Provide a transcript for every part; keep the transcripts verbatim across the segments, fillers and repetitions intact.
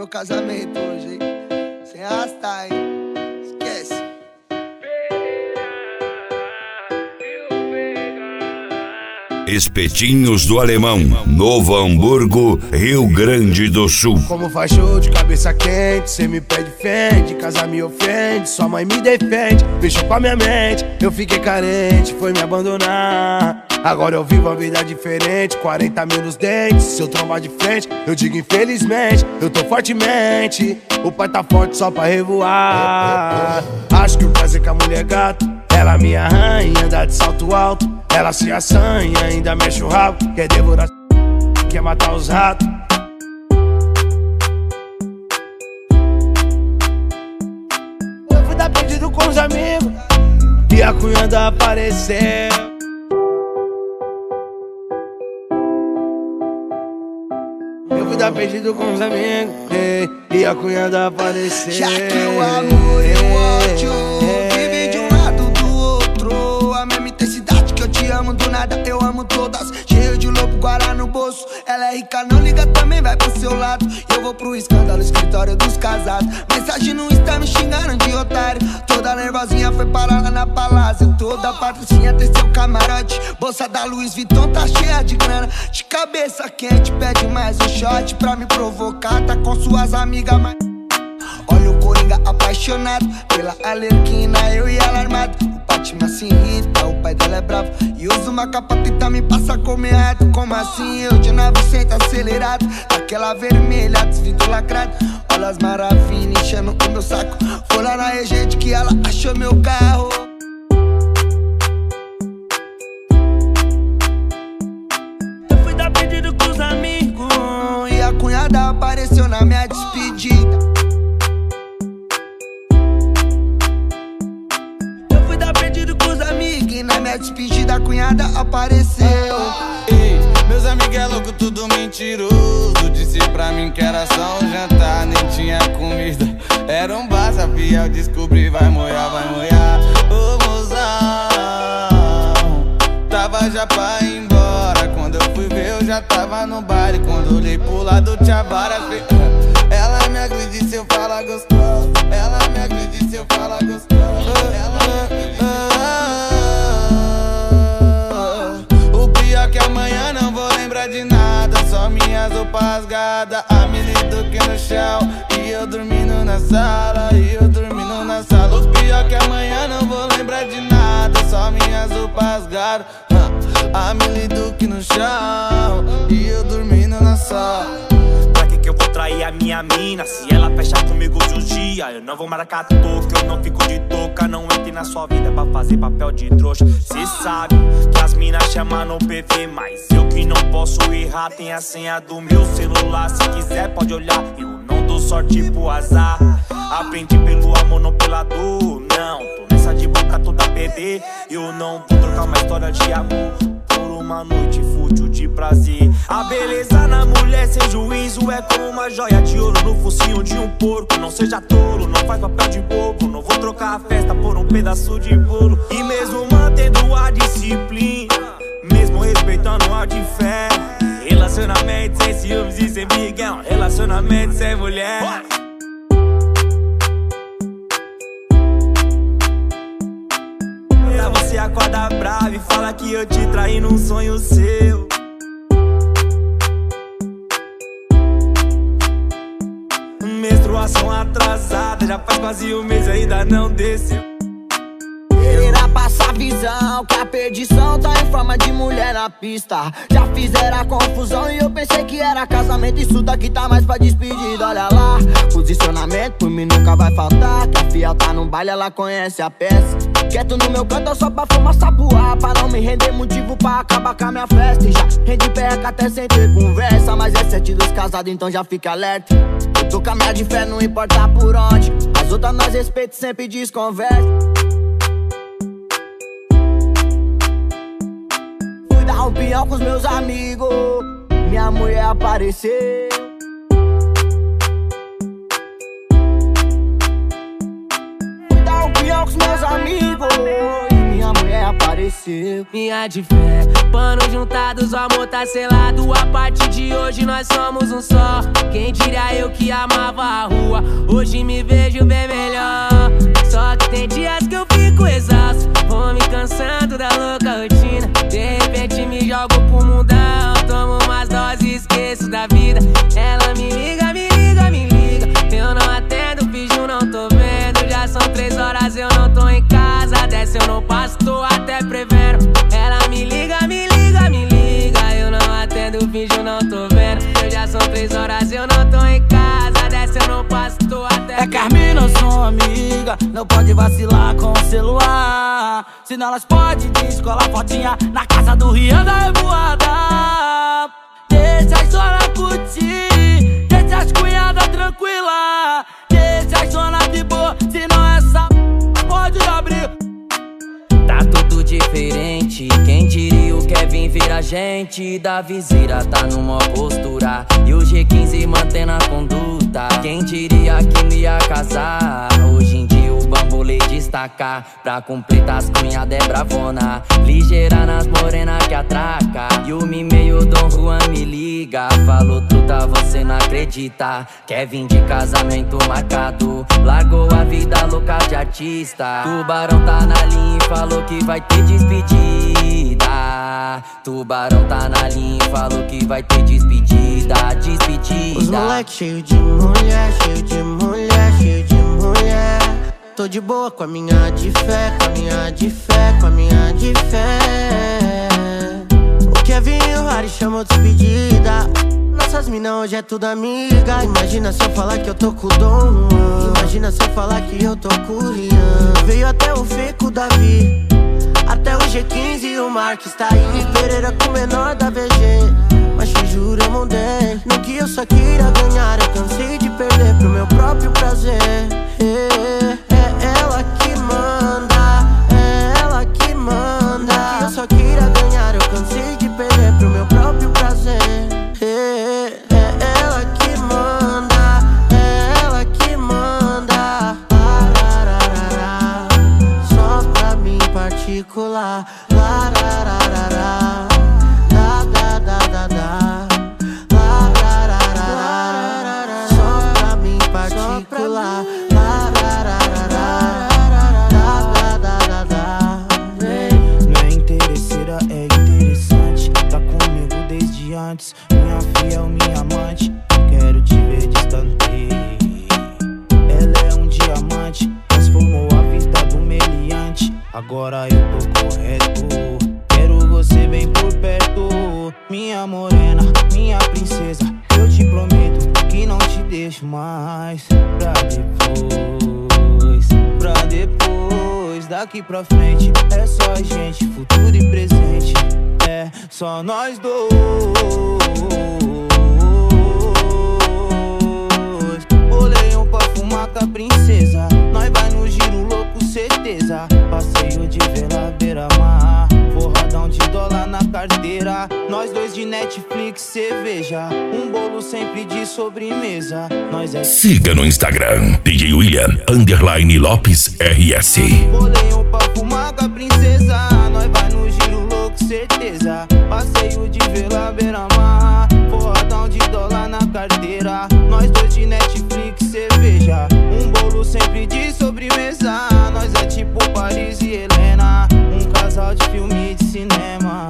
meu casamento hoje, hein? Sem arrastar, hein? Esquece. Espetinhos do Alemão, Novo Hamburgo, Rio Grande do Sul. Como faz show de cabeça quente, cê me pede fende, casa me ofende, sua mãe me defende, fechou com a minha mente, eu fiquei carente, foi me abandonar. Agora eu vivo uma vida diferente, quarenta mil nos dentes, se eu trombar de frente, eu digo infelizmente, eu tô fortemente, o pai tá forte só pra revoar. Acho que o prazer com a mulher é gato, ela minha rainha, anda de salto alto. Ela se assanha, ainda mexe o rabo, quer devorar, quer matar os ratos. Eu fui dar pedido com os amigos e a cunhada apareceu. Eu fui dar pedido com os amigos e a cunhada apareceu. Já que o amor e o ódio vivem de um lado do outro, a mesma intensidade que eu te amo do nada, eu amo todas. Cheio de lobo, guará no bolso. Ela é rica, não liga, também vai pro seu lado. Eu vou pro escândalo, escritório dos casados. Mensagem no Insta me xingando de otário. Toda nervosinha foi parar lá na palácio. Toda patricinha tem seu camarote. Bolsa da Louis Vuitton tá cheia de grana. De cabeça quente, pede mais um shot pra me provocar. Tá com suas amigas, mas... Olha o Coringa apaixonado pela Alerquina, eu e ela armado. O Batman se irrita, o pai dela é bravo e usa uma capa tenta me passar como errado. Como assim eu de novecentos acelerado, daquela vermelha, desvidro lacrado. Olha as maravilhas enchendo o meu saco. Foi lá na regente que ela achou meu carro. Eu fui dar pedido com os amigos e a cunhada apareceu na minha despedida. Na minha despedida a cunhada apareceu. Ei, meus amigos é louco, tudo mentiroso. Disse pra mim que era só um jantar, nem tinha comida. Era um bar, sabia, eu descobri, vai molhar, vai molhar. Ô mozão, tava já pra ir embora. Quando eu fui ver eu já tava no baile. Quando olhei pro lado tinha várias. Ela me agride se eu falar gostoso. Ela me agride se eu falar gostoso. Ela me agride se eu falar que amanhã não vou lembrar de nada. Só minhas roupas rasgadas, a Mili Duque no chão e eu dormindo na sala, e eu dormindo na sala. O pior que amanhã não vou lembrar de nada. Só minhas roupas rasgadas, a Mili Duque no chão e eu dormindo na sala. Pra que que eu vou trair a minha mina? Se ela fechar comigo de um dia, eu não vou marcar toca, eu não fico de touca. Não entre na sua vida pra fazer papel de trouxa. Cê sabe que as minas chamam no P V, mas eu que não posso errar. Tem a senha do meu celular, se quiser pode olhar. Eu não dou sorte pro azar. Aprendi pelo amor, não pela dor. Não, tô nessa de boca toda P D. Eu não vou trocar uma história de amor por uma noite fútil de prazer. A beleza na mulher sem juízo é como uma joia de ouro no focinho de um porco. Não seja tolo, não faz papel de bobo. Não vou trocar a festa por um pedaço de bolo. E mesmo mantendo a disciplina, mesmo respeitando a de fé, relacionamento sem ciúmes e sem briga é um relacionamento sem mulher. Pra você acorda bravo e fala que eu te traí num sonho seu. Menstruação atrasada, já faz quase um mês e ainda não desceu. Queira passar visão, que a perdição tá em forma de mulher na pista. Já fizeram a confusão e eu pensei que era casamento. Isso daqui tá mais pra despedida, olha lá. Posicionamento por mim nunca vai faltar. Que a fiel tá no baile, ela conhece a peça. Quieto no meu canto só pra fumar sabuá, pra não me render motivo pra acabar com a minha festa. E já rende perca até sem ter conversa, mas é sete dos casados, então já fica alerta. Eu tô com a minha de fé, não importa por onde. As outras nós respeito, sempre desconversa. Fui dar um pinhão com os meus amigos, minha mulher apareceu. Fui dar um pinhão com os meus amigos e minha mulher apareceu. aconteceu. Minha de fé, panos juntados, o amor tá selado. A partir de hoje nós somos um só. Quem diria eu que amava a rua, hoje me vejo bem melhor. Só que tem dias que eu fico exausto, vou me cansando da louca rotina. De repente me jogo pro mundão, tomo umas doses, esqueço da vida. Ela me liga, me liga, me liga. Eu não atendo, finjo, não tô vendo. Já são três horas, eu não tô em casa. Dessa eu não passo, tô até prevendo. Ela me liga, me liga, me liga. Eu não atendo, finjo, não tô vendo. Eu já são três horas, eu não tô em casa. Dessa eu não passo, tô até É Carmina, eu sou amiga, não pode vacilar com o celular. Senão elas podem descolar fotinha na casa do Rian da Revoada. Deixa as zona curtir, deixa as cunhadas tranquila. Deixa as zona de boa, senão essa pode abrir. Tá tudo diferente, quem diria o Kevin vira gente. Da viseira tá numa postura e o G quinze mantendo a conduta. Quem diria que me ia casar, hoje em dia o bambolê destaca. Pra completar as cunhadas é bravona, ligeira nas morenas que atraca. E o Mimeio Dom Juan me liga, falou truta, você não acredita. Kevin de casamento marcado, largou a vida louca de artista. Tubarão tá na linha e falou que vai ter despedida. Tubarão tá na linha e falou que vai ter despedida. Despedida. Os moleque cheio de mulher, cheio de mulher, cheio de mulher. Tô de boa com a minha de fé, com a minha de fé, com a minha de fé. O Kevin e o Harry chamou despedida. Nossas mina hoje é tudo amiga. Imagina se eu falar que eu tô com o Dom. Imagina se eu falar que eu tô com o Rian. Veio até o Fê com o Davi, até o G quinze e o Marques tá aí. Pereira com o menor da V G. Mas te juro eu mudei, no que eu só queria ganhar eu cansei de perder pro meu próprio prazer. É, é ela que manda, é ela que manda. No que eu só queria ganhar eu cansei de perder pro meu próprio prazer. É, é ela que manda, é ela que manda. Larararara, só pra mim particular. Larararara, da da da da da. Larararara, só pra mim particular. Larararara, da da da da. Não é interesseira, é interessante. Tá comigo desde antes, minha fiel, minha amante. Quero te ver distante. Ela é um diamante, transformou a vida do meliante. Agora eu tô correto, quero você bem por perto. Minha morena, minha princesa, eu te prometo que não te deixo mais. Pra depois, pra depois. Daqui pra frente é só a gente, futuro e presente. É só nós dois. Boleio pra fumar com a princesa, nós vai no giro louco, certeza. Passeio de vela beira-mar, forradão de dólar na carteira. Nós dois de Netflix, cerveja, um bolo sempre de sobremesa. Nós é... Siga no Instagram, D J William, underline Lopes R S. Boleio pra fumar com a princesa, nós vai no giro louco, certeza. Passeio de vela beira-mar, forradão de dólar na carteira. Nós dois de Netflix, cerveja, um bolo sempre de sobremesa. Nós é tipo Paris e Helena, um casal de filme de cinema.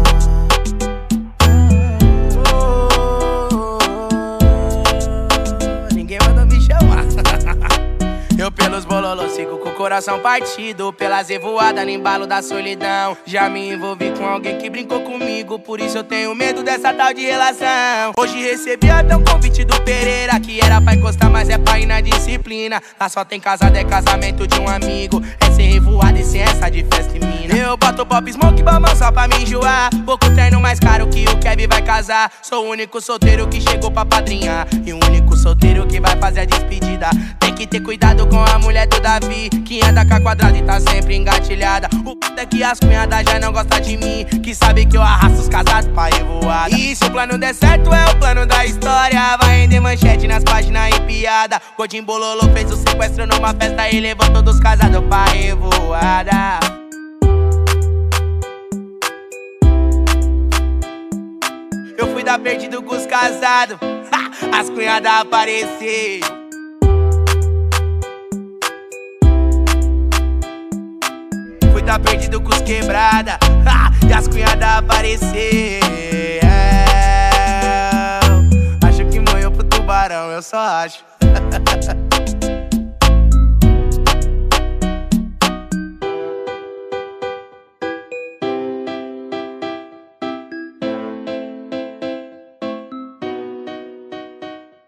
Oh, oh, oh, ninguém manda me chamar. Eu pelos bololos sigo com o coração partido, pelas revoadas no embalo da solidão. Já me envolvi com alguém que brincou comigo, por isso eu tenho medo dessa tal de relação. Hoje recebi até um convite do Pereira, que era pra encostar, mas é pra ir na disciplina. Lá só tem casado, é casamento de um amigo, é sem revoada e sem essa de festa e mina. Eu boto pop smoke bamão só pra me enjoar, pouco treino mais caro que o Kevin vai casar. Sou o único solteiro que chegou pra padrinhar, e o único solteiro que vai fazer a despedida. Tem que ter cuidado com a mulher do Davi, que anda com a quadrada e tá sempre engatilhada. O p*** é que as cunhadas já não gostam de mim, que sabe que eu arrasto os casados pra revoada. E se o plano der certo é o plano da história, vai render manchete nas páginas e piada. Godinho Bololô fez o sequestro numa festa e levou todos os casados pra revoada. Eu fui dar perdido com os casados, ha, as cunhadas apareceram. Fui dar perdido com os quebrada, ha, e as cunhadas apareceram. Acho que morreu pro tubarão, eu só acho.